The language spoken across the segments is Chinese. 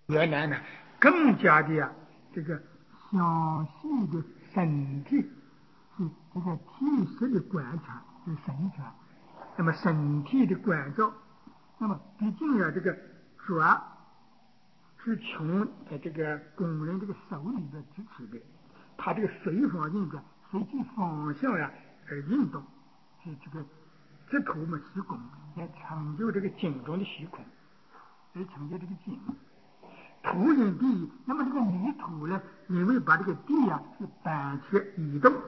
原来呢，更加的这个详细的身体是这个体式的观察是身察，那么身体的关照，那么毕竟这个爪是从这个工人这个手里边支持的，它这个随方运转，随其方向而运动，是这个指头嘛施工，来成就这个井中的虚空，来成就这个井。土引地，那么这个泥土呢，因为把这个地是搬起移动，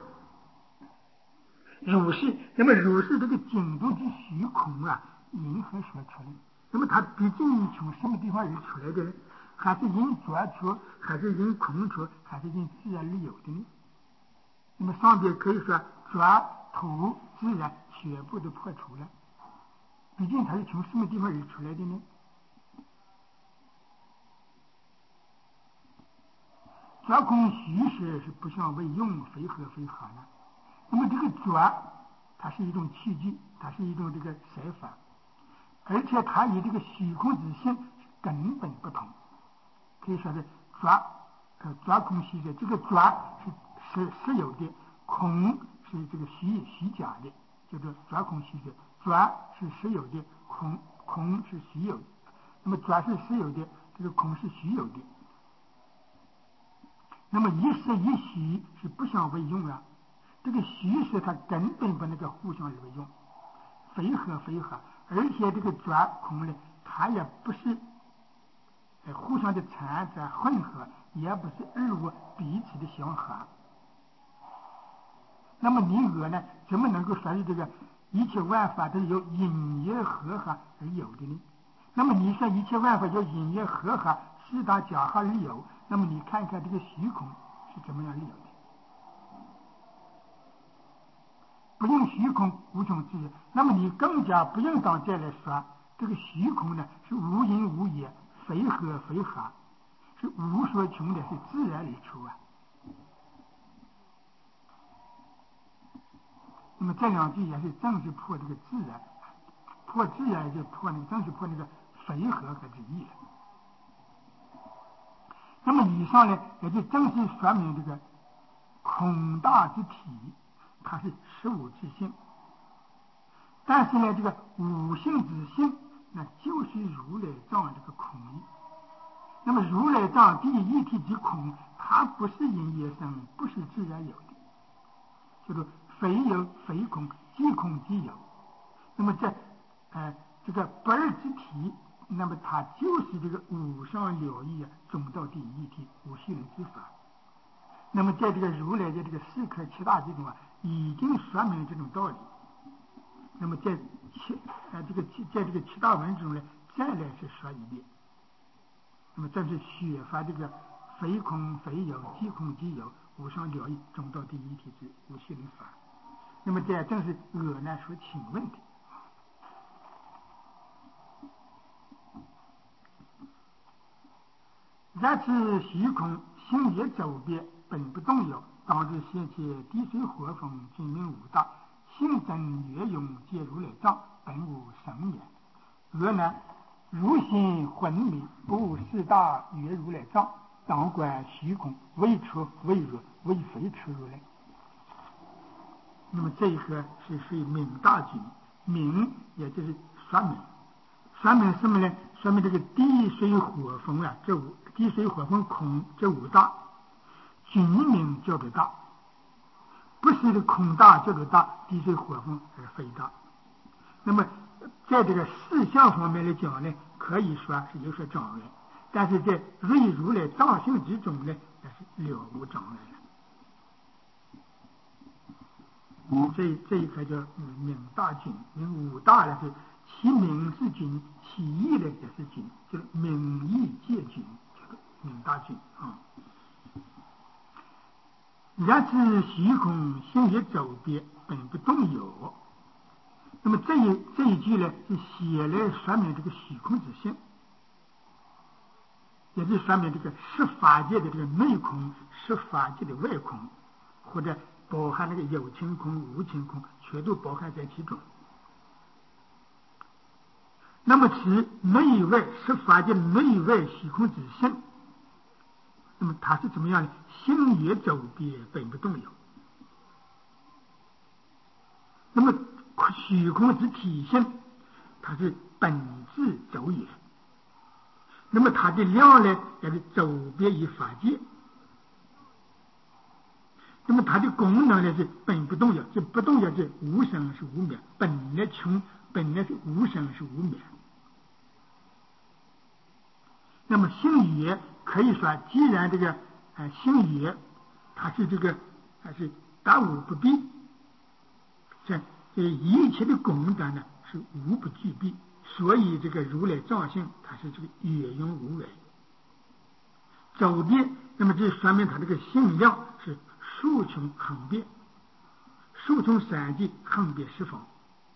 如是，那么如是这个井中之虚空因何说出来？那么它毕竟从什么地方而出来的呢？还是因抓出，还是因空出，还是因自然而有的呢？那么上边可以说抓土自然全部都破除了，毕竟它是从什么地方而出来的呢？抓空虚实是不相为用，非合非合呢。那么这个抓，它是一种器具，它是一种这个筛法，而且它与这个虚空之性根本不同。可以说是抓空虚实，这个抓是实有的，空是这个虚假的，叫做抓空虚实。抓是实有的，空是虚有的。那么抓是实有的，这个空是虚有的。那么一实一虚是不相为用这个虚实它根本不能够互相而为用，非合非合，而且这个抓空呢，它也不是互相的掺杂混合，也不是二物彼此的相合。那么你呢，怎么能够说是这个一切万法都由因缘和合而有的呢？那么你说一切万法由因缘和合四大假合而有，那么你看看这个虚空是怎么样而有的？不用虚空无穷自然，那么你更加不应当再来说这个虚空呢是无因无也，非合非合，是无所穷的，是自然而出那么这两句也是正是破这个自然，破自然就破那个，正是破那个非合和之意了。那么以上呢，也就正是说明这个空大之体，它是实无之性。但是呢，这个无性之性，那就是如来藏这个空义。那么如来藏第一体之空，它不是因缘生，不是自然有的，叫做非有非空，即空即有。那么这个不二之体，那么它就是这个无上了义中道第一体无虚能之法。那么在这个如来的这个四科七大之中已经说明这种道理。那么在这个七大文中呢，再来是说一遍。那么这是学法这个非空非有，即空即有，无上了义中道第一体之无虚能法。那么这正是我呢所请问的。然此虚空行业周别，本不动摇，当知现且地水火风，精明无大，性真月用，皆如来藏，本无生也。我呢如心昏迷，不无四大月如来藏，当观虚空，为出为入，为非出如来。那么这一个是属于明大经，明也就是说明，说明什么呢？说明这个地水火风地水火风空这五大，均名叫做大，不是这空大叫做大，地水火风而非大。那么在这个事项方面来讲呢，可以说是有所障碍，但是在瑞如来藏性之中呢，那是了无障碍了。这一块叫明大经，明五大呢是其名是经，其义呢也是经，就是明义戒经，叫做明大经然此虚空性也周别，本不动有。那么这一句呢，是写来说明这个虚空之性，也是说明这个十法界的这个内空，十法界的外空，或者包含那个有情空、无情空，全都包含在其中。 那么其内外是法界内外虚空之性，那么它是怎么样呢？心也走别，本不动摇。那么虚空之体性，它是本质走也。那么它的量呢，也是走别于法界。那么它的功能呢是本不动摇，这不动摇是无生是无灭，本来穷，本来是无生是无灭。那么性也可以说，既然这个性也它是这个还是达无不必，这一切的功德呢是无不具备，所以这个如来藏性它是这个圆融无为走遍。那么这说明它这个性量是数穷恒变，数穷三界恒变十方，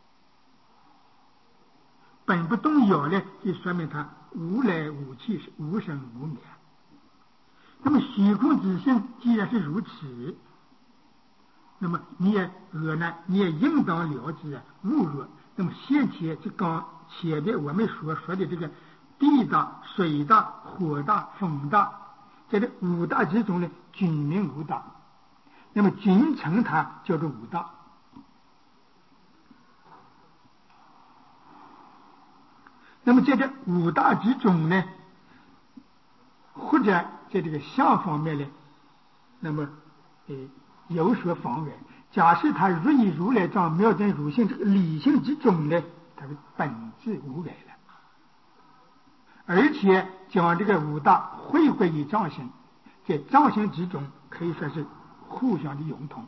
本不动摇呢，就说明它无来无去，是无生无灭。那么虚空之性既然是如此，那么你也应当了知物若。那么现前就刚前面我们所说的这个地大、水大、火大、风大，在这五大之中呢，均名五大。那么均称它叫做五大。那么在这五大之中呢，或者在这个相方面呢，那么有所妨碍。假设它如以如来藏妙真如性这个理性之中呢，它是本质无碍了，而且将这个五大汇归于藏性，在藏性之中可以说是互相的融通，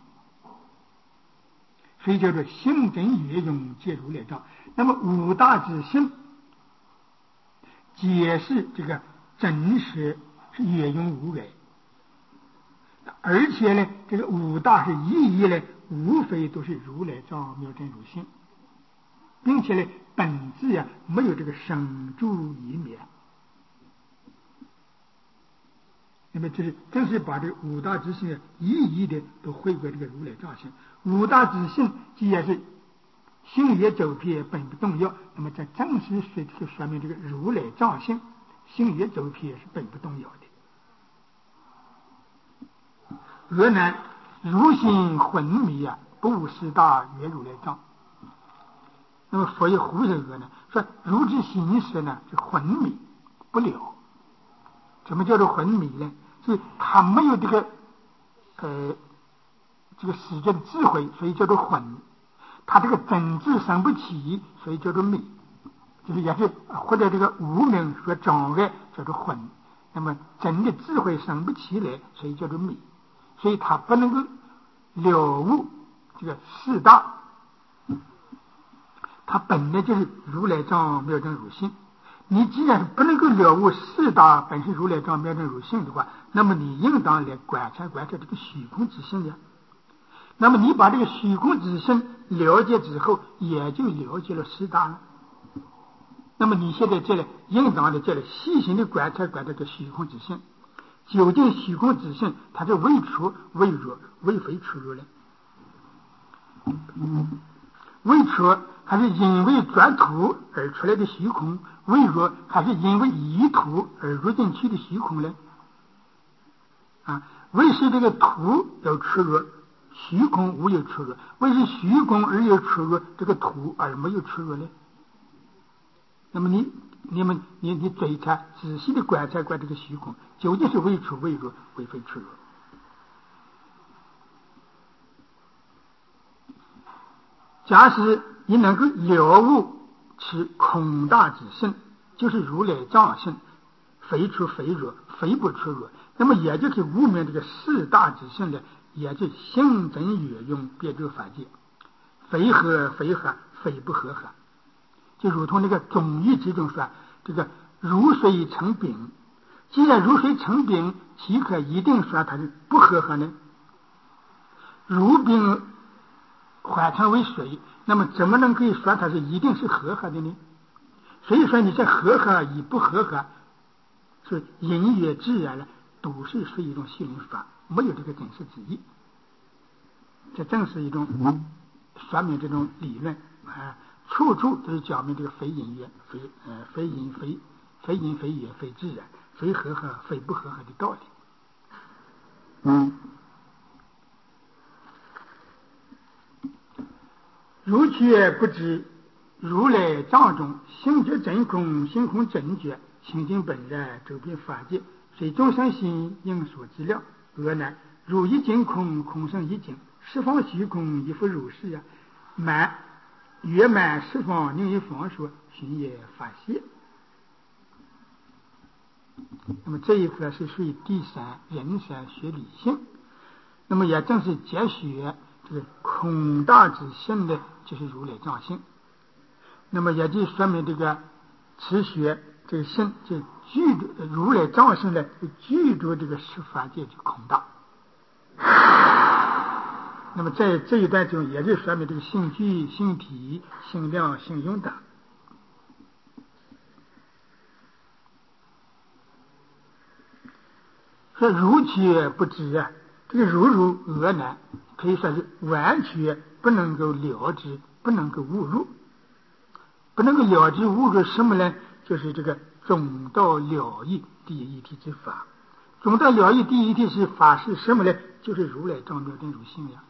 所以叫做性真圆融皆如来藏。那么五大之性解释这个真实是圆融无碍，而且呢，这个五大是意义呢，无非都是如来藏妙真如性，并且呢，本质没有这个生住异灭。那么就是正是把这个五大之性一一的都汇归这个如来藏性。五大之性既然是性也走偏，本不动摇，那么在正式说明这个如来藏性性也走偏是本不动摇的。俄南如心昏迷不无四大圆如来藏。那么佛也胡人俄呢说，如之心识呢是昏迷不了。什么叫做昏迷呢？是他没有这个世界的智慧，所以叫做昏。他这个真智生不起，所以叫做迷。就是也是或者这个无明所障碍叫做昏。那么真的智慧生不起来，所以叫做迷。所以他不能够了悟这个四大，他本来就是如来藏妙真如性。你既然是不能够了悟四大本是如来藏妙真如性的话，那么你应当来观察这个虚空之性呀。那么你把这个虚空之性了解之后，也就了解了四大了。那么你现在这里应当的这里细心的观察这个虚空之性，究竟虚空之性它是为出为入为非出入呢？为出还是因为转土而出来的虚空，为入还是因为依土而入进去的虚空呢？为是这个土有出入，虚空无有出入；为是虚空而有出入，这个土而没有出入呢？那么你追查仔细的观察这个虚空，究竟是为出为入为非出入？假使你能够了悟其空大之性，就是如来藏性，非出非入，非不出入，那么也就是悟明这个四大之性的，也就性真圆融别诸法界，非合非合，非不合合。就如同那个中医之中说，这个如水成冰，既然如水成冰，岂可一定说它是不合合呢？如冰换成为水，那么怎么能可以说它是一定是合合的呢？所以说你这合合与不合合是因缘自然了，都是属于一种心灵法，没有这个真实之意。这正是一种说明这种理论处处都是讲明这个非因缘、非因非缘、非自然、非和合、非不和合的道理。如却不知如来藏中性觉真空，性空真觉，清净本然，周遍法界，随众生心应所知量。俄难如一境空，空生一境，十方虚空亦复如是圆满十方宁一方说，寻也法界。那么这一课是属于第三人三学理性，那么也正是结学这个空大之性的，就是如来藏性。那么也就说明这个此学这个性就具如来藏性的具足这个十法界之空大。那么在这一段中也就说明这个性具、性体、性量、性用等。说如却不知啊，这个如俄难，可以说是完全不能够了知，不能够悟入。不能够了知悟入什么呢？就是这个总道了义第一体之法。总道了义第一体是法是什么呢？就是如来藏妙真如性呀。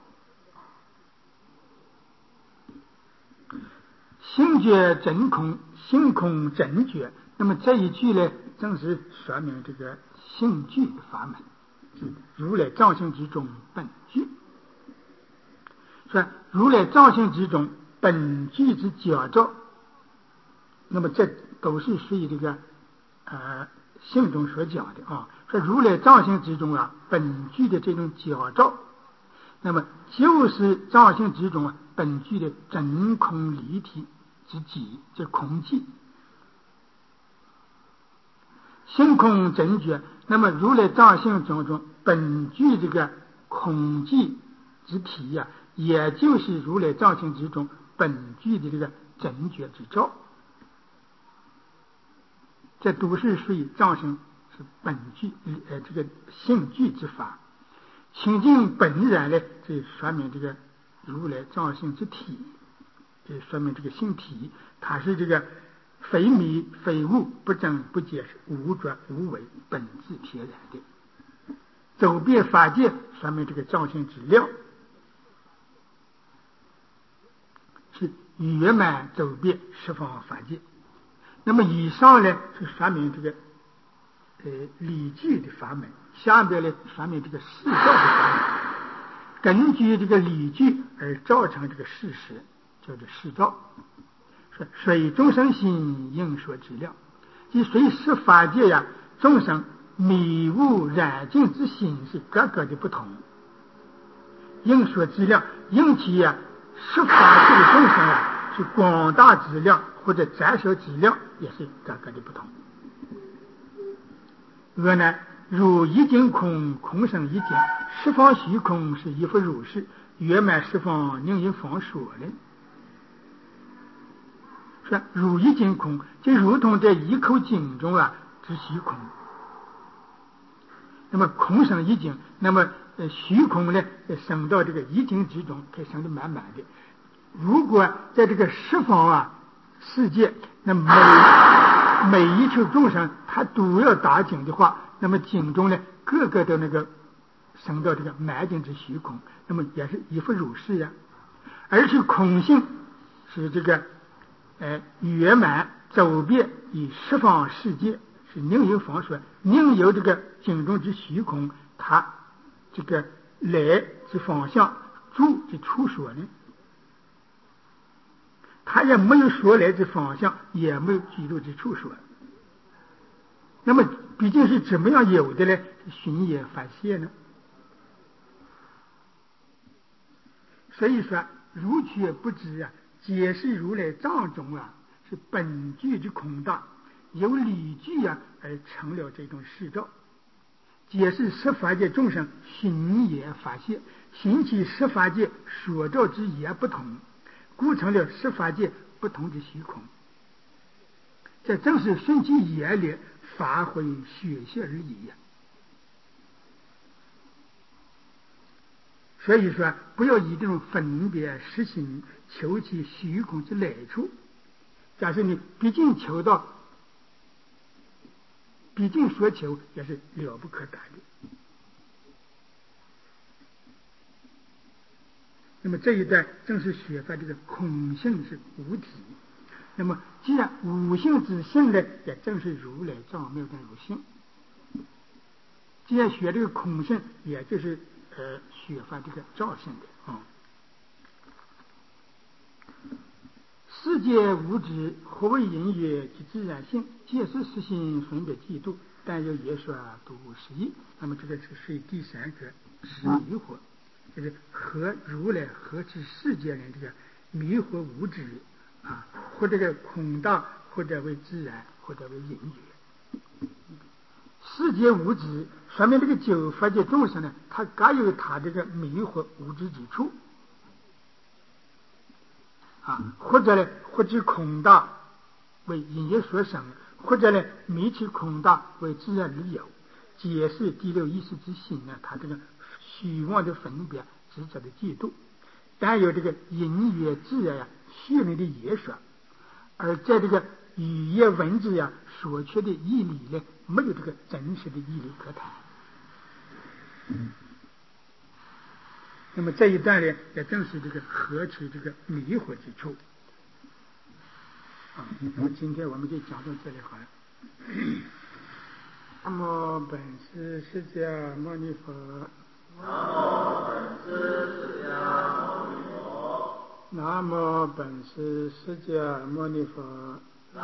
性觉真空，性空真觉。那么这一句呢，正是说明这个性具的法门，是如来藏性之中本具。说如来藏性之中本具之讲照，那么这都是属于这个性中所讲的啊。说如来藏性之中啊，本具的这种讲照，那么就是藏性之中本具的真空离体之极，这空寂。性空真觉，那么如来藏性中本具这个空寂之体呀，也就是如来藏性之中本具的这个真觉之照。这都是属于藏性是本具这个性具之法。清净本然呢，这说明这个如来藏性之体，这说明这个性体它是这个非迷非悟，不增不减，无着无为，本自天然的。走遍法界，说明这个藏性之量是圆满走遍十方法界。那么以上呢是说明这个理具的法门，下边呢说明这个事照的法门。根据这个理具而造成这个事实，叫做事照。说随众生心应所知量，即随十法界呀，众生迷雾染净之心是各个的不同，应所知量，应其呀十法界的众生啊，是广大质量或者窄小质量，也是各个的不同。俄呢，如一境空，空生一境，十方虚空是亦复如是，圆满十方宁因方说呢？说如一境空，就如同在一口井中啊之虚空。那么空生一境，那么虚空呢生到这个一境之中，可以生得满满的。如果在这个十方啊世界，那每一处众生他都要打井的话，那么井中呢个个都那个生到这个满境之虚空，那么也是亦复如是呀。而是空性是这个圆满走遍以十方世界，是宁有方说，宁有这个井中之虚空，它这个来之方向，住之处所呢？他也没有说来之方向，也没有居住之处所。那么毕竟是怎么样有的呢？寻也法界呢？所以说如却不知啊，解释如来藏中啊是本具之空大，由理具啊而成了这种事照。解释十法界众生寻也法界，寻其十法界所照之也不同，故成了十法界不同之虚空。这正是顺其眼力发挥学习而已呀。 所以说，不要以这种分别实行求其虚空之来处。假设你毕竟求到，毕竟所求也是了不可达的。那么这一段正是学发这个空性是无体。那么既然无性之性呢，也正是如来藏妙真如性。既然学这个空性，也就是学发这个造性的啊。世界无知，何为因缘及自然性？皆是实心分别嫉妒，但有也说独无实义。那么这个是属于第三个是迷惑，就是和如来和之世界人这个迷惑无知啊，或这个空大，或者为自然，或者为因缘。世界无知，说明这个九佛界众生呢，他各有他这个迷惑无知之处啊，或者呢，或知空大为因缘所生，或者呢，迷其空大为自然而有，皆是第六意识之心呢，他这个虚妄的分别、执着的嫉妒，但有这个因缘自然虚伪的业说，而在这个语言文字所缺的义理呢，没有这个真实的义理可谈。那么这一段呢，也正是这个合取这个迷惑之处啊。那么今天我们就讲到这里好了。南无本师释迦牟尼佛。南无本师释迦牟尼佛。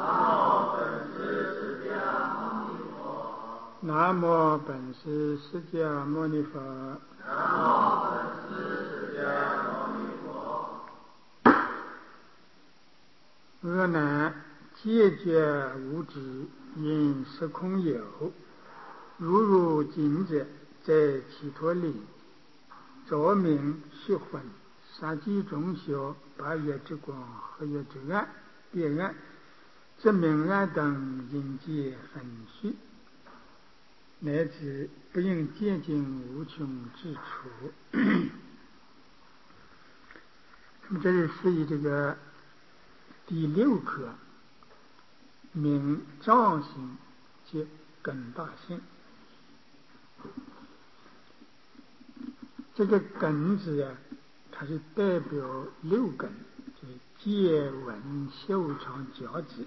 南无本师释迦牟尼佛。阿难，戒绝无知，因时空有。如今者，在其陀林，照明虚昏，三际中小，八月之光，合月之暗，别暗，这明暗等因界分虚，乃至不应见尽无穷之处。那么这是属于这个第六课，明藏性及根大性。这个根字它是代表六根，就是戒闻修长觉知。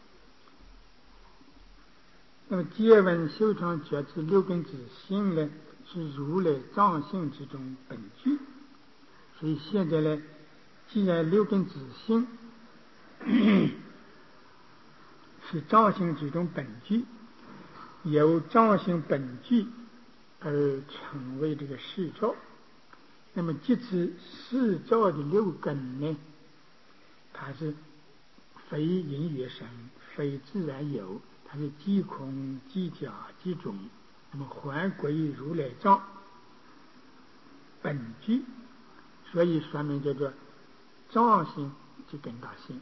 那么戒闻修长觉知六根之性呢，是如来藏性之中本具。所以现在呢，既然六根之性是藏性之中本具，由藏性本具而成为这个世照。那么即此世照的六根呢，它是非因缘生，非自然有，它是即空即假即中，那么还归如来藏本具，所以说明叫做藏性即根大性。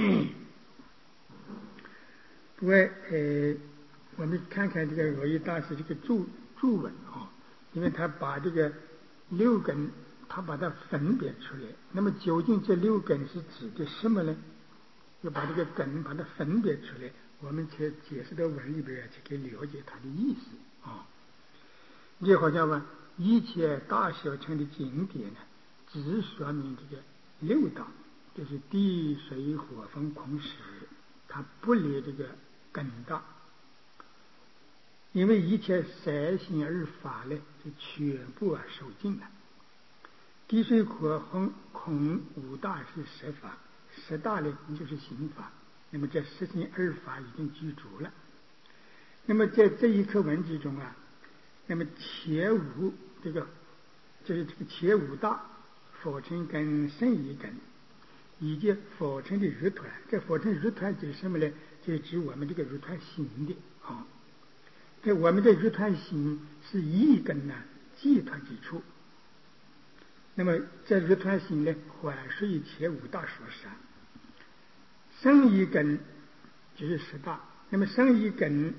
不过我们看看这个罗伊大师这个注文啊，因为他把这个六根他把它分别出来，那么究竟这六根是指的什么呢？要把这个根把它分别出来，我们才解释到文里边才可以了解它的意思啊。就好像吧，一切大小乘的经典呢，只说明这个六道，就是地水火风空识，它不离这个根大。因为一切三心二法呢，就全部受尽了。地水火风空五大是十法，十大呢就是心法。那么这十心二法已经具足了。那么在这一课文之中那么前五这个就是这个前五大佛尘跟圣意根，以及佛尘的日团。这佛尘日团指什么呢？就是指我们这个日团心的啊。这我们的日团心是一根集团之处。那么这日团心呢，还属于前五大所杀。圣意根就是十大。那么圣意根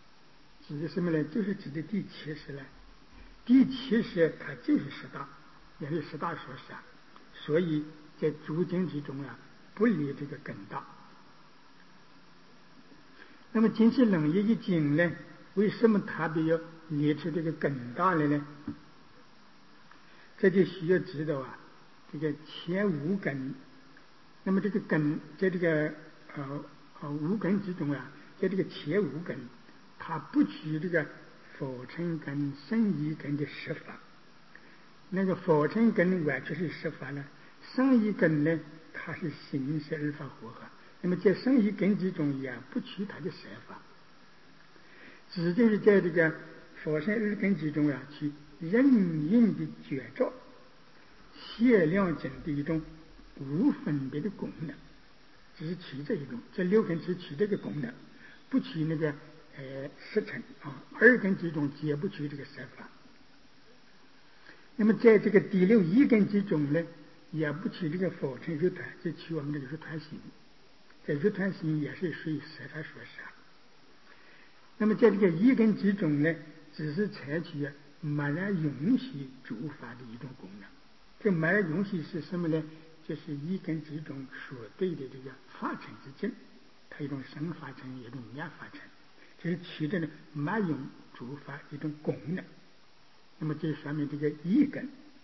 指的什么呢？就是指的第七识了。第七识它就是十大也是十大所杀，所以在诸经之中啊，不离这个根大。那么今次楞严一经呢，为什么特别要列出这个根大来呢？这就需要知道啊，这个前五根，那么这个根在这个五根之中啊，在这个前五根，它不取这个佛尘根、胜义根的十法。那个佛尘根完全是十法了，胜义根呢，它是形式二法合合。那么在胜义根之中也不取它的十法，只就是在这个佛尘二根之中啊，去任运的觉照限量整的一种无分别的功能，只是取这一种，这六根只取这个功能，不取那个十尘啊，二根之中皆不取这个十法。那么在这个第六一根之中呢，也不取这个佛尘入团，只取我们这个入团心。在入团心也是属于十法所杀。那么在这个一根之中呢，只是采取默然允许诸法的一种功能。这默然允许是什么呢？就是一根之中所对的这个法尘之境，它一种生法尘，一种灭法尘，就是取这个默允诸法一种功能。那么这说明这个一根。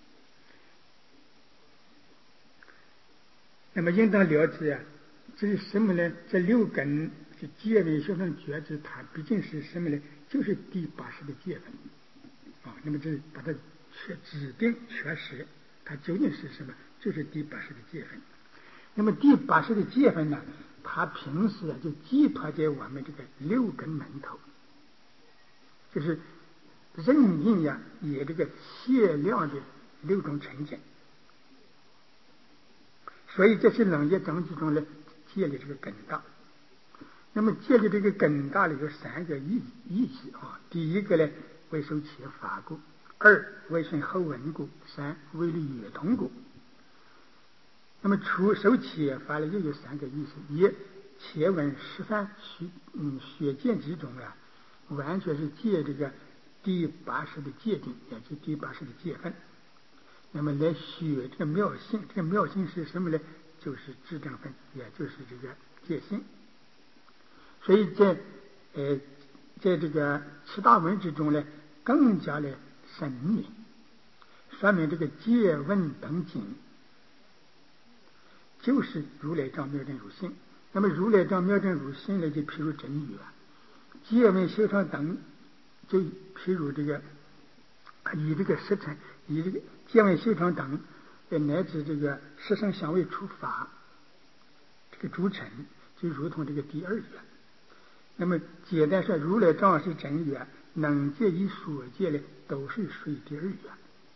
那么应当了解啊，这是什么呢？这六根是界位修成觉知，它毕竟是什么呢？就是第80的界分啊。那么这把它指定确实，它究竟是什么？就是第80的界分。那么第80的界分呢，它平时就寄托在我们这个六根门头，就是任印呀，也这个限量的六种成见。所以这是楞严经之中呢，建立这个根大。那么建立这个根大里有3个意思啊。第一个呢，为受其法故；2为顺后闻故；3为利乐通故。那么除受其法呢，又有3个意思：一前文13学见之中啊，完全是借这个第80的界定，也就是第80的界分。那么来学这个妙性，这个妙性是什么呢？就是智正分，也就是这个界性。所以在这个7大文之中呢，更加的深明，说明这个戒问等经就是如来藏妙正如性。那么如来藏妙正如性呢，就譬如真语啊，戒问修成等，就譬如这个以这个十尘，以这个戒问修成等，乃至这个十圣相位出法，这个诸尘就如同这个第2缘。那么简单说，如来藏是真缘，能界与所界呢，都是属于第2缘。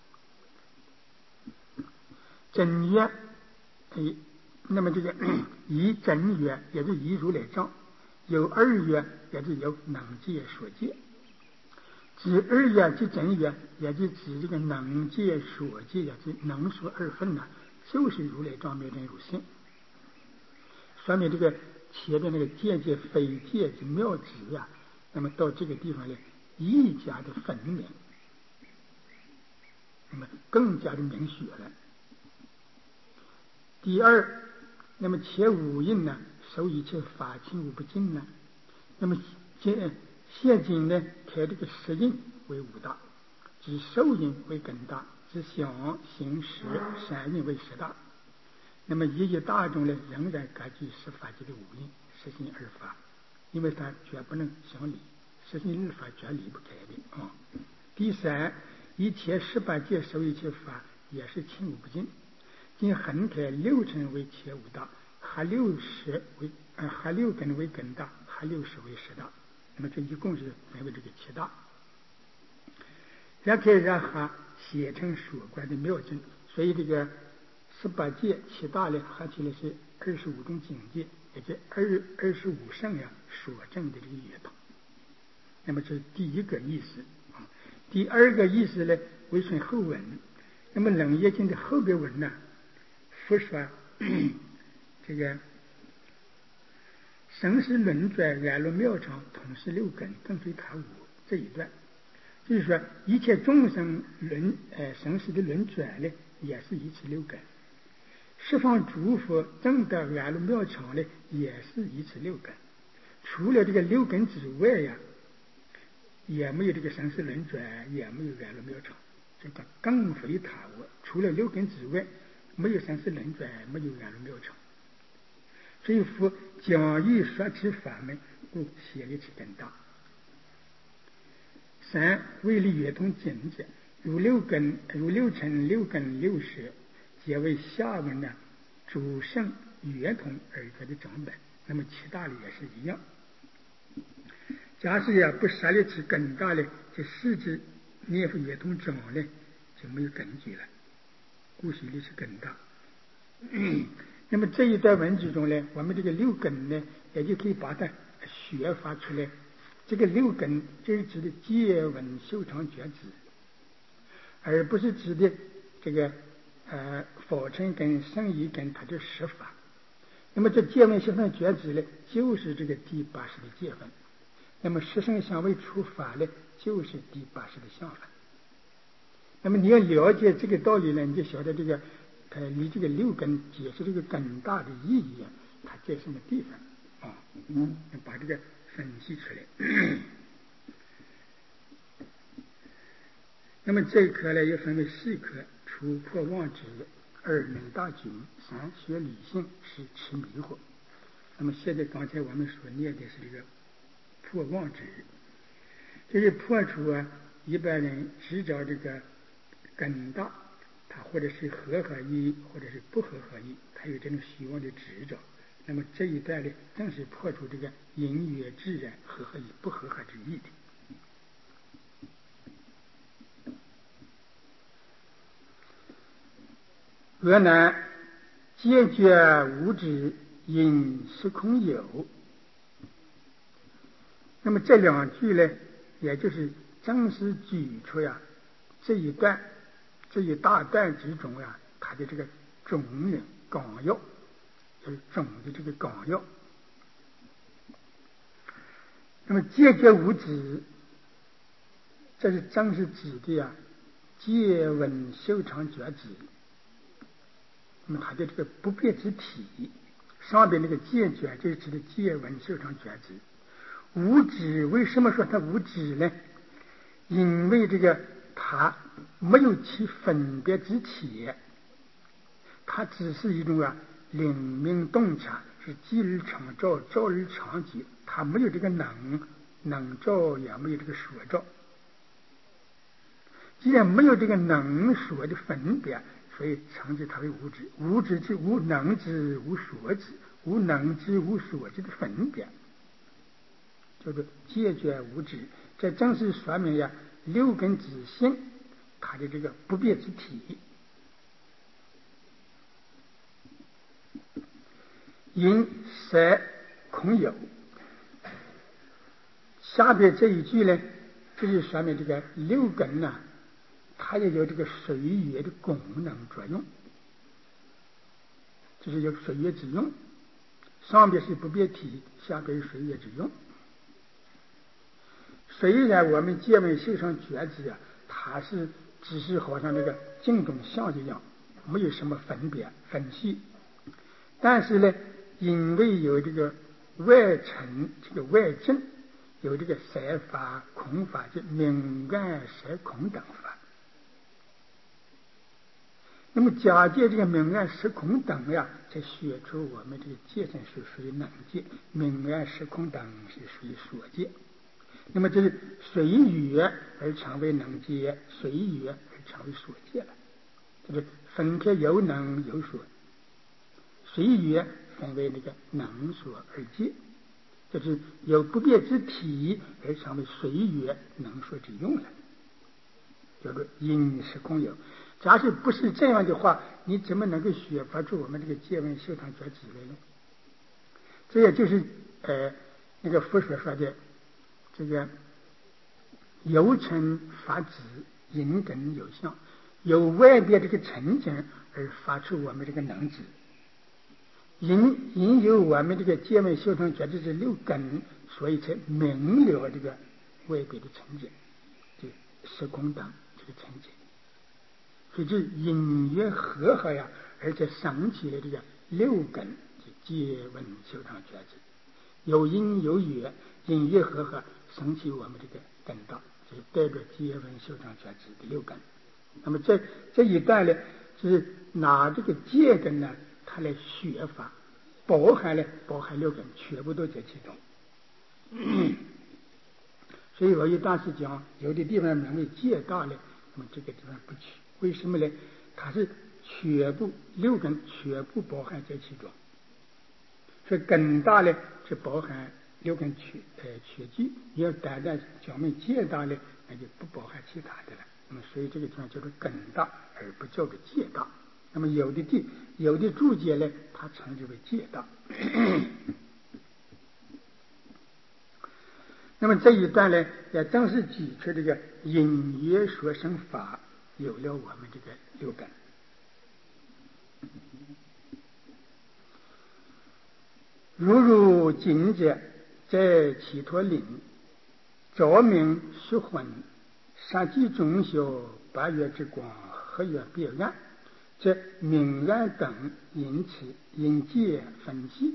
真缘，那么这个以真缘也就以如来藏，有2缘也就有能界所界。指2缘即真缘，也就指这个能界所界，也就能所2分呢，就是如来藏妙正如性。说明这个前面那个见界非界之妙旨啊，那么到这个地方呢，愈加的分明，那么更加的明显了。第2，那么前5印呢，受一切法情无不尽呢。那么现今呢，开这个10印为5大，指受印为根大，指想行识3印为10大。那么一大中呢，仍然各具10法界的5印，实行2法，因为它绝不能相离，实行2法绝离不开的啊。第3，一切18界受一切法也是情无不尽，今横开6尘为前5大，合6根为根大，合60为10大。那么这一共是分为这个7大。然开然合写成所观的妙境，所以这个18界7大呢，合起来是25种境界，也就25圣呀所证的这个乐通。那么这是第一个意思啊。第2个意思呢，为顺后文。那么楞严经的后边文呢，复说这个生死轮转安乐妙常，统是6根，更非他无这一段，就是说一切众生生死的轮转呢， 也是一次六根；十方诸佛证得安乐妙常呢，也是一次六根。除了这个六根之外呀，也没有这个生死轮转，也没有安乐妙常。这个更非他我，除了六根之外，没有生死轮转，没有安乐妙常。所以佛讲义说其法门，故显立其根大。三为利圆通境界，如六尘、六根、六识，皆为下文的主圣圆通而觉的掌本。那么其他的也是一样。假使不设立其根大呢，这实质念佛圆通掌呢就没有根据了，故显立其根大。那么这一段文句中呢，我们这个六根呢，也就可以把它学发出来。这个六根就是指的戒闻修常觉知，而不是指的这个法尘根、圣意根，它的十法。那么这戒闻修常觉知呢，就是这个第80的戒分。那么十圣相位出法呢，就是第80的相分。那么你要了解这个道理呢，你就晓得这个你这个六根解释这个根大的意义啊，它在什么地方啊？把这个分析出来。那么这一课呢，又分为4课：除破妄执，二明大经，三学理性，四持迷惑。那么现在刚才我们所念的是这个破妄执，就是破除一般人执着这个根大，他或者是合一，或者是不合一，他有这种虚妄的执着。那么这一段呢，正是破除这个因缘自然合一不合之意的。俄南戒绝无执，因时空有。那么这2句呢，也就是正式举出这一大段之中它的这个重点纲要，就是总的这个纲要。那么戒绝无执，这是正是指的戒闻修常觉知。那么它的这个不变之体，上边那个戒绝就是指的戒闻修常觉知。无执，为什么说它无执呢？因为这个它没有其分别之体，它只是一种灵明洞察，是即日常照，照日常觉，它没有这个能照，也没有这个所照。既然没有这个能所的分别，所以称之它为无执。无执即无能知、无所知，无能知、无所知的分别，叫做戒绝无执。这正是说明六根之性它的这个不变之体。因色空有，下边这一句呢，就是说明这个六根它也有这个随缘的功能作用，就是有随缘之用。上边是不变体，下边是随缘之用。虽然我们戒闻修常觉知它是只是好像这个镜中像一样，没有什么分别分析，但是呢，因为有这个外尘，这个外境，有这个色法、空法，就明暗色空等法。那么假借这个明暗色空等才学出我们这个戒身是属于能戒，明暗色空等是属于所戒。那么这是随缘而成为能戒，随缘而成为所戒了。就是分开有能有所，随缘分为那个能所而戒，就是有不变之体而成为随缘能所之用了，叫做因时空有。假使不是这样的话，你怎么能够学发出我们这个戒闻修常觉知来呢？这也就是那个佛学说的这个有尘法执，因根有相，有外边这个尘境而发出我们这个能知，因有我们这个戒闻修常觉知这六根，所以才明了这个外边的尘境，就时空等这个尘境。 所以这隐约和合呀，而且升起了这个六根，就接闻修长觉知，有因有缘，隐约和合升起我们这个根道，就是代表接闻修长觉知的六根。那么这一段呢，就是拿这个戒根呢，它来学法，包含六根，全部都在其中。所以我与大师讲，有的地方名为戒道呢，那么这个地方不去，为什么呢？它是全部六根全部包含在其中，所以根大呢是包含六根全具，你要单单讲明戒道呢，那就不包含其他的了。那么所以这个地方叫做根大，而不叫做戒道。那么有的注解呢，它称之为戒道。那么这一段呢，也正是举出这个隐约说生法有了我们这个六根。如今者在祇陀林，照明虚混，杀机中修，八月之光，合月别暗，这明暗等因此因界分析。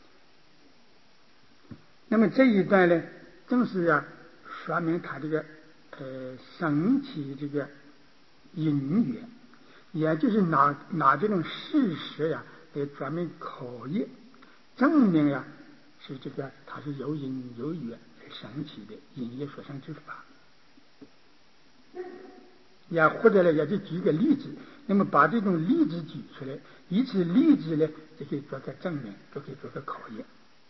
那么这一段呢，正是说明他这个升起这个因缘，也就是拿这种事实来专门考验证明是这个它是有因有缘而升起的因业所生之法。也或者呢，也就举个例子，那么把这种例子举出来，以此例子呢，就可以做个证明，就可以做个考验。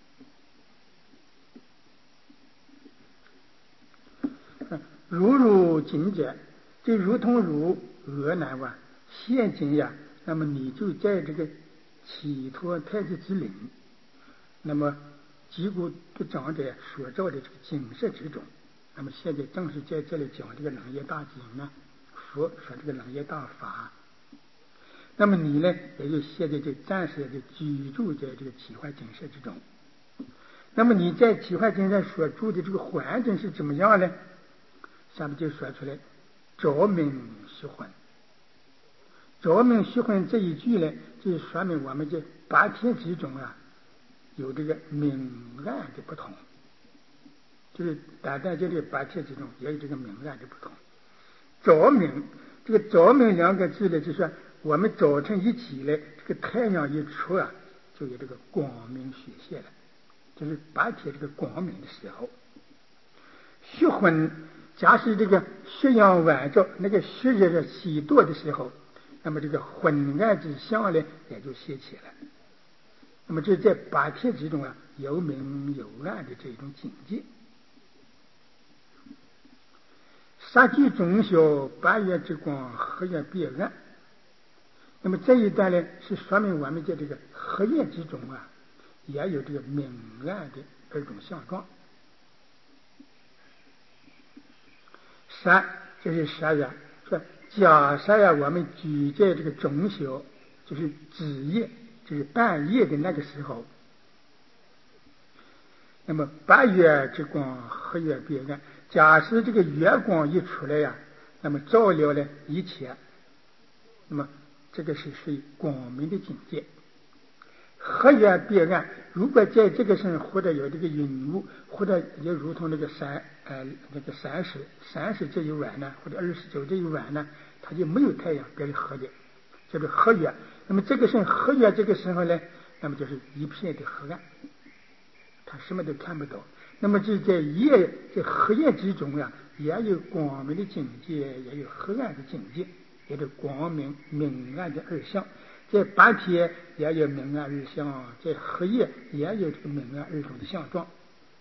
如今者，就如同俄南现今那么你就在这个祇陀太子之林，那么几乎不长者所造的这个景色之中，那么现在正是在这里讲这个冷业大景呢，说这个冷业大法。那么你呢，也就现在就暂时就居住在这个奇幻景色之中。那么你在奇幻景色所住的这个环境是怎么样呢？下面就说出来，照明虚混。照明虚混这一句呢，就是说明我们这八天之中有这个明暗的不同，就是单单这八天之中也有这个明暗的不同。照明，这个照明两个字呢，就说我们早晨一起来，这个太阳一出就有这个光明显现了，就是白天这个光明的时候。虚混，假使这个血阳晚照，那个血液起堕的时候，那么这个昏暗之相呢，也就现起了。那么这在八天之中有明有暗的这种境界。杀机中修，八月之光，合月别暗。那么这一段呢，是说明我们在这个合月之中也有这个明暗的二种相状。杀就是杀说假设我们举在这个中修，就是子夜，就是半夜的那个时候，那么八月之光，合月别暗。假使这个月光一出来那么照亮了一切，那么这个是属于光明的境界。合月别暗，如果在这个上或者有这个云雾，或者也如同那个30这一晚呢，或者29这一晚呢，它就没有太阳，别是合的，叫做合月。那么这个是合月，这个时候呢，那么就是一片的黑暗，他什么都看不到。那么这在黑夜之中也有光明的境界，也有黑暗的境界，也有光明明暗的二相。在白天也有明暗二相，在黑夜也有这个明暗二种的相状。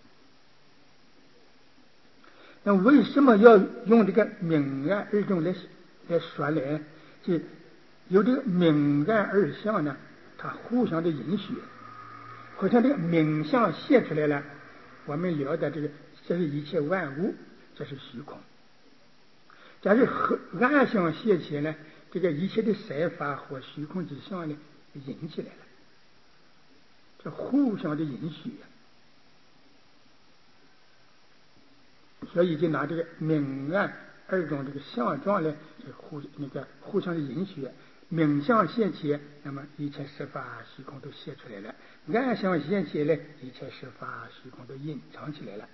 那为什么要用这个明暗二种来说呢？就有这个明暗二相呢，它互相的影响，好像这个明相现出来了，我们了解这是一切万物，这是虚空。假如暗相现起来，这个一切的色法和虚空之相呢，引起来了，这互相的影响。所以就拿这个明暗二种这个相状呢是互相的影响，明相现前，那么一切十法虚空都现出来了；暗相现前呢，一切十法虚空都隐藏起来了。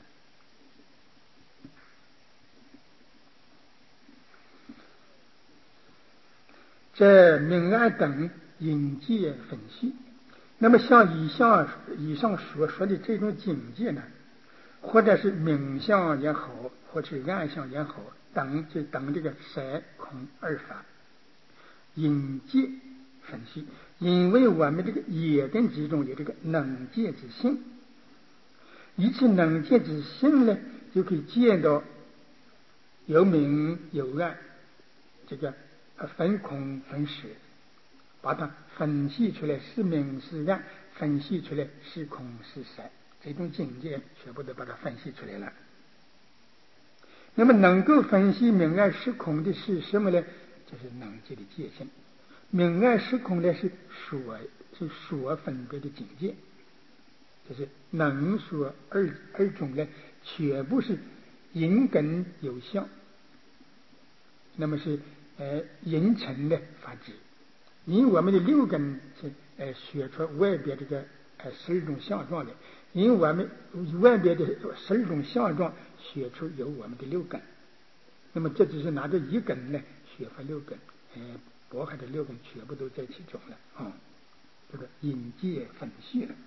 这明暗等隐界分析，那么像以上所说的这种境界呢，或者是明相也好，或者是暗相也好，等这个三空二法隐界分析，因为我们这个眼根之中有这个能见之性，以此能见之性呢，就可以见到有明有暗，这个分空分实，把它分析出来是明是暗，分析出来是空是实，这种境界全部都把它分析出来了。那么能够分析明暗是空的是什么呢？就是能界的界性。明暗是空呢是所分别的境界，就是能所二种呢全部是因根有相，那么是因成的法执。因我们的六根是学出外边这个12种相状的，因我们外边的12种相状学出有我们的六根，那么这只是拿着一根呢学发六根，包含的六根全部都在其中了啊。这个引界分析了。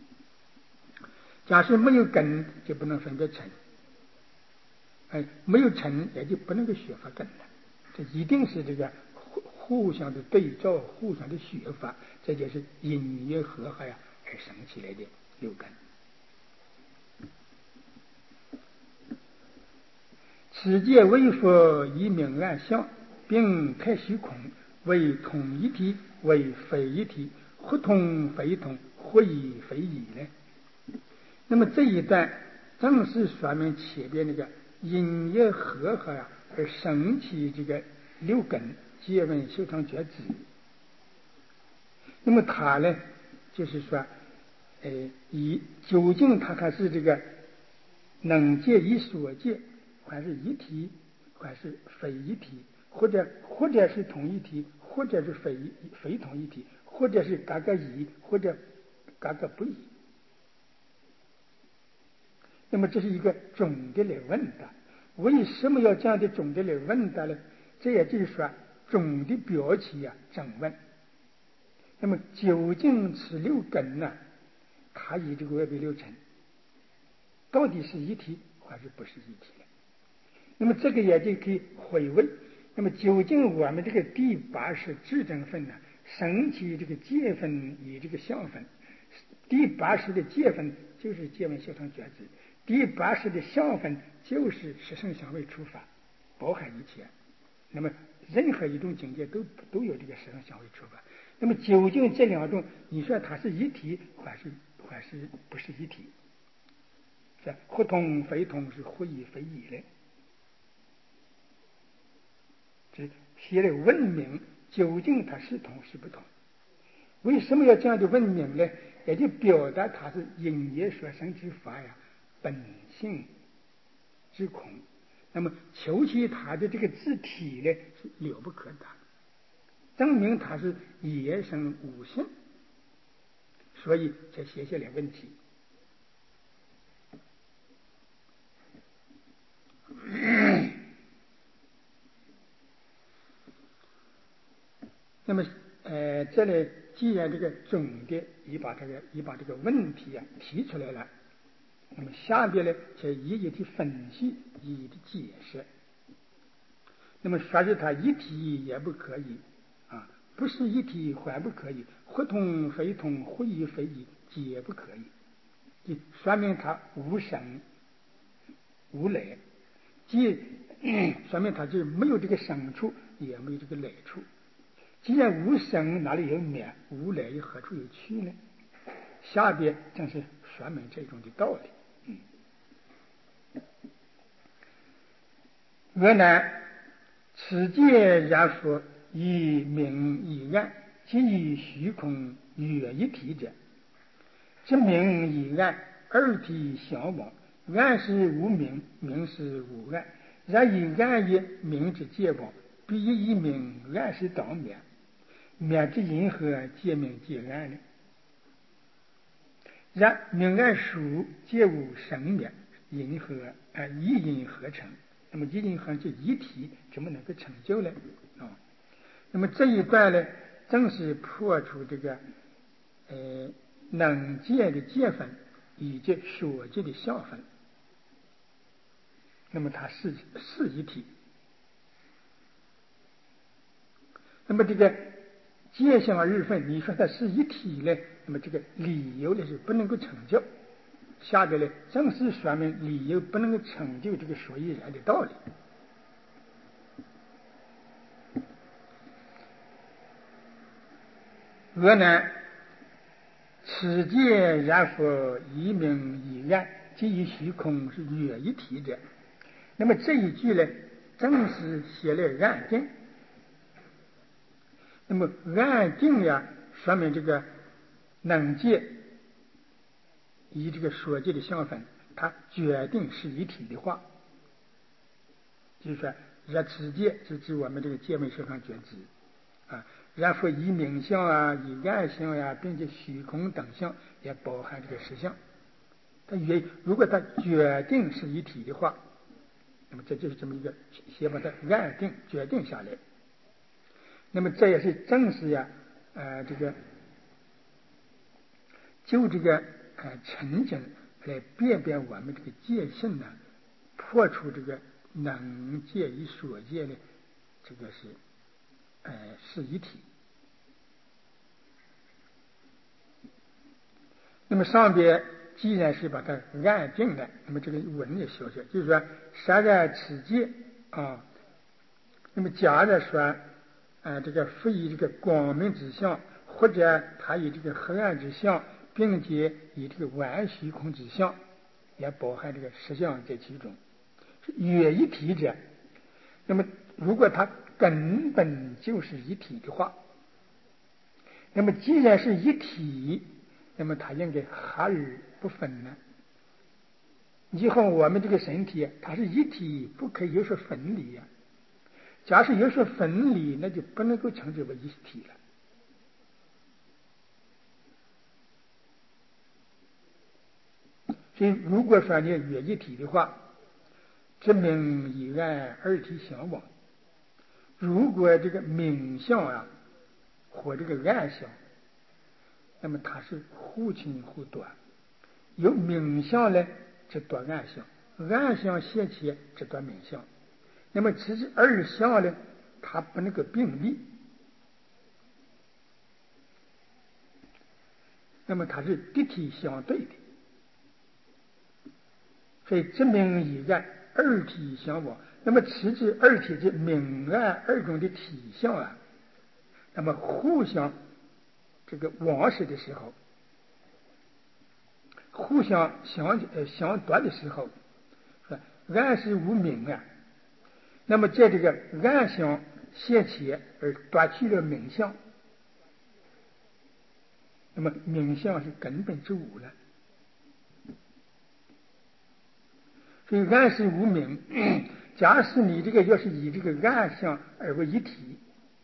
假设没有根就不能分别尘，没有尘也就不能够学发根了。这一定是这个互相的对照，互相的学法，这就是因缘和合呀而生起来的六根。此界为佛以明暗相，并太虚空为同一体，为非一体，或同非同，或异非异呢？那么这一段正是说明前边那个因缘和合呀而生起这个六根见闻修藏觉知。那么它呢，就是说，究竟它是这个能界与所界，还是一体，还是非一体，或者是同一体，或者是非同一体，或者是各个异，或者各个不异。那么这是一个总的来问答。为什么要这样的总的来问答呢？这也就是说总的标题啊，整问。那么究竟此六根呢，它与这个外边六尘到底是一体还是不是一体呢？那么这个也就可以回味。那么究竟我们这个第80智证分呢，升起这个界分与这个相分，第80的界分就是见闻修藏觉知，第80的相分就是十圣相位出法，包含一切。那么任何一种境界都有这个十圣相位出法。那么究竟这两种，你说它是一体还是不是一体？是或同非同，是或异非异的。这写了问明，究竟它是同是不同？为什么要这样的问明呢？也就表达它是因缘所生之法呀，本性之空。那么求其它的这个自体呢，是了不可得，证明它是言生无性，所以才写下来问题。那么这里既然这个总的已把这个问题啊提出来了，那么下边呢才一一的分析，一一的解释。那么说是它一体也不可以啊，不是一体还不可以，或同非同，或异非异，皆不可以，就说明它无生无来，即说明它就没有这个生处，也没有这个来处。既然无生，哪里有灭？无来又何处有去呢？下边正是说明这种的道理。原来此界然说以明以暗，即以虚空约一体者，这明以暗二体相往，暗是无明，明是无暗， 然以暗夜明之戒报，必以明暗是当面，面之因何戒明戒暗呢？然明暗属皆无生灭，因何一因合成？那么一因合成这一体怎么能够成就呢？那么这一段呢，正是破除这个能界的界分以及所界的相分。那么它是一体。那么这个界相日分，你说它是一体呢？那么这个理由呢是不能够成就。下边呢正是说明理由不能够成就这个所以然的道理。俄呢，此界然复一明一暗，即以虚空是远一体者。那么这一句呢，正是写了暗定。那么暗定呀，说明这个能界以这个所界的相分，它决定是一体的话，就是说，此界是指我们这个界面受上觉知啊。然后以明相啊，以暗相呀，并且虚空等相也包含这个实相。如果它决定是一体的话，那么这就是这么一个先把它暗定决定下来。那么这也是正是呀，这个就这个沉静来辨别我们这个界性呢，破除这个能界与所界的这个是一体。那么上边既然是把它暗定了，那么这个文也小小，就是说杀暗此界啊。那么假如说这个非以这个光明之相，或者他以这个黑暗之相，并且以这个完虚空之相，也包含这个实相在其中，远一体者。那么如果它根本就是一体的话，那么既然是一体，那么它应该合而不分呢？以后我们这个身体它是一体，不可以有所分离呀。假使有所分离，那就不能够称之为一体了。所以如果说你远一体的话，这明以暗二体相往。如果这个明相啊和这个暗相，那么它是互亲互夺，有明相呢则夺暗相，暗相现前则夺明相。那么此之二相呢，它不能够并立，那么它是敌体相对的。所以这明以暗二体相往，那么此之二体之明暗二种的体相啊，那么互相这个往时的时候，互相相夺的时候，暗是无明啊。那么在这个暗相现前而夺去了明相，那么明相是根本之无了。所以暗是无明。假使你这个要是以这个暗相而为一体，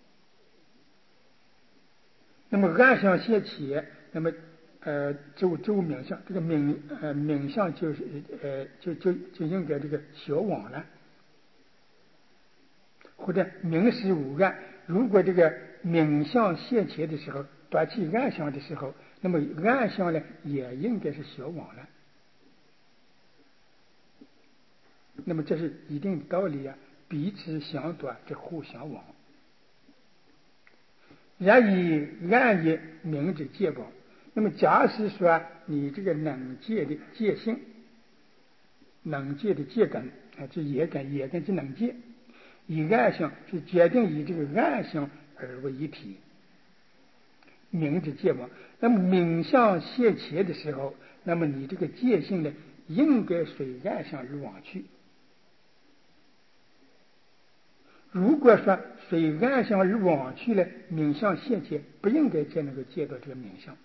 那么暗相现前，那么就无明相，这个明相就是就应该这个消亡了。或者明实无暗，如果这个明相现前的时候夺去暗相的时候，那么暗相呢也应该是消亡了。那么这是一定的道理啊，彼此相夺，这互相往。然以暗夜明之戒报，那么假使说你这个能界的界性，能界的界根这业根之能界，以暗相是决定以这个暗相而为一体，明之戒报。那么明相现前的时候，那么你这个界性呢，应该随暗相而往去。如果说随暗相而往去呢，明相现前不应该才能够见到这个明相。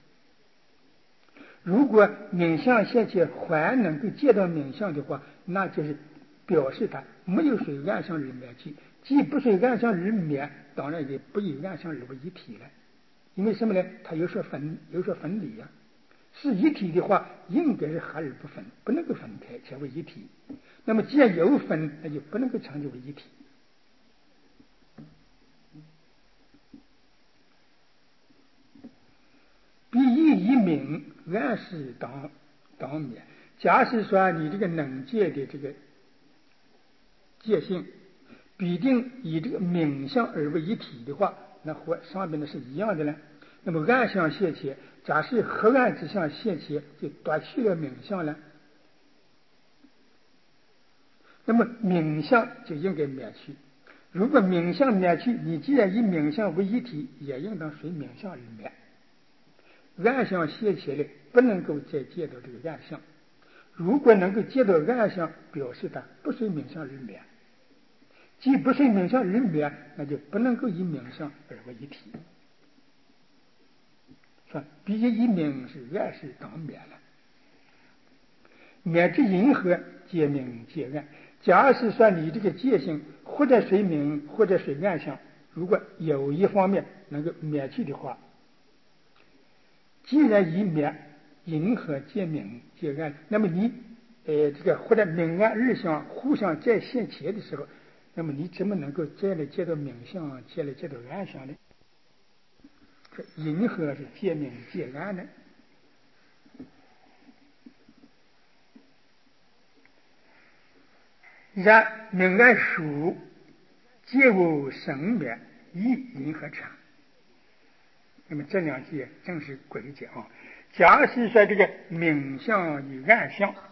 如果明相现前还能够见到明相的话，那就是表示它没有随暗相而灭去，既不随暗相而灭，当然也不以暗相而为一体了。因为什么呢？它有所分离呀。是一体的话，应该是合而不分，不能够分开才为一体。那么既然有分，那就不能够成就为一体。必以明，暗示当灭。假使说你这个能界的这个界性必定以这个明相而为一体的话，那和上面的是一样的呢。那么暗相现前，假使黑暗之相现前，就夺去了明相了。那么明相就应该灭去。如果明相灭去，你既然以明相为一体，也应当随明相而灭。暗相现前的不能够再见到这个暗相，如果能够见到暗相，表示它不随明相而灭。既不随明相而灭，那就不能够以明相而为一体。说必以明是暗示当灭了。灭之因何？皆明皆暗。假使说你这个界性或者随明或者随暗相，如果有一方面能够灭去的话，既然以灭因何皆明皆暗，那么你这个或者明暗二相互相在现前的时候，那么你怎么能够再来见到明相，再来见到暗相呢？这因何是皆明皆暗呢？然明暗属皆无生灭，亦因何常？那么这两句正是轨迹啊。假使说这个明相与暗相